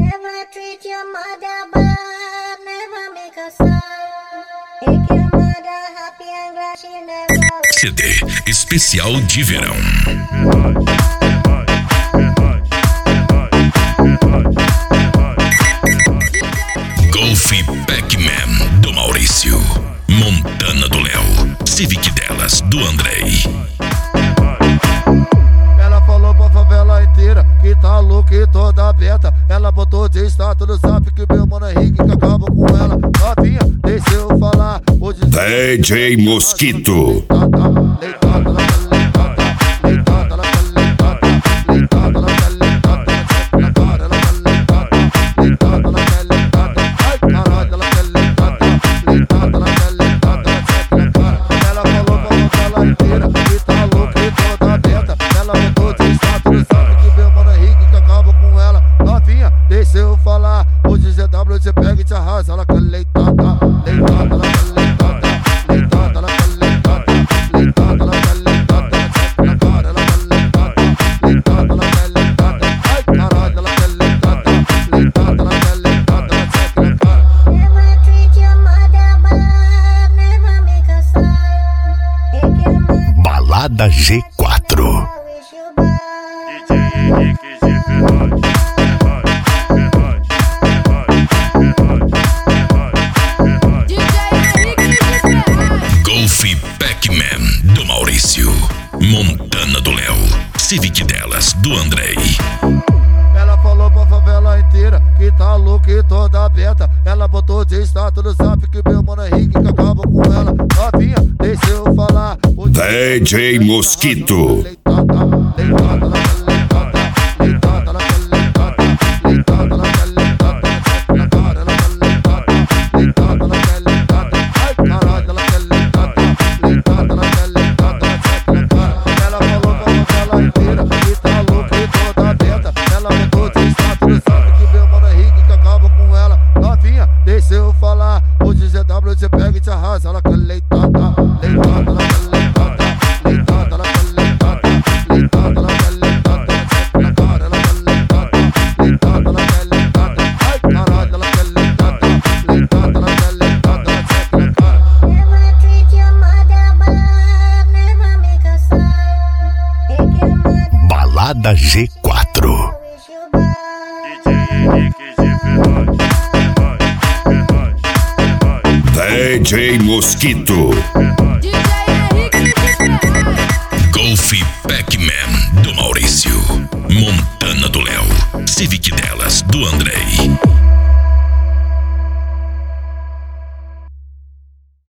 Never treat your mother bad, never make her sad. Make your mother happy and glad she never. CD especial de verão. Golf Pac-Man do Maurício, Montana do Léo, Civic delas do Andrei. Ela falou pra favela inteira que tá louca e toda aberta. Ela botou de status no zap que meu mano Henrique que acaba com ela. Novinha, deixa eu falar. DJ Mosquito. Deixa eu falar, hoje ZW te pega e te arrasa. Ela quer leitada, leitada, ela quer leitada, leitada, ela quer leitada, leitada, ela quer leitada, na cara, ela quer leitada, leitada, ela quer leitada, ai caralho, ela quer leitada, leitada, ela quer leitada, na cara. Never treat your mother bad, never make her sad. Make your mother Balada G4. wish you bad. DJ Henrique de Ferraz. Golf Pac-Man do Maurício, Montana do Léo, Civic delas do Andrei. Ela falou pra favela inteira que tá louca e toda aberta. Ela botou de status no zap que meu mano Henrique que acaba com ela. Novinha, deixa eu falar. DJ Mosquito. Leitada, leitada, ela quer leitada, leitada, ela quer leitada, leitada, ela quer leitada, na cara, ela quer leitada, leitada, ela quer leitada, ai caralho, ela quer leitada, leitada, ela quer leitada, na cara. Ela falou pra favela inteira que tá louca e toda aberta. Ela botou de status no zap que meu mano Henrique que acaba com ela. Novinha, deixa eu falar. Hoje ZW te pega e te arrasa. Ela quer leitada, leitada, ela quer leitada, leitada, ela quer leitada, leitada, ela quer leitada, na cara, ela quer leitada, leitada, ela quer leitada, ai caralho, ela quer leitada, leitada, ela quer leitada, na cara. Never treat your mother bad, never make her sad. Make your mother Balada G4. wish you bad. DJ Henrique de Ferraz. DJ Mosquito. Golf Pac-Man do Maurício, Montana do Léo, Civic delas do Andrei.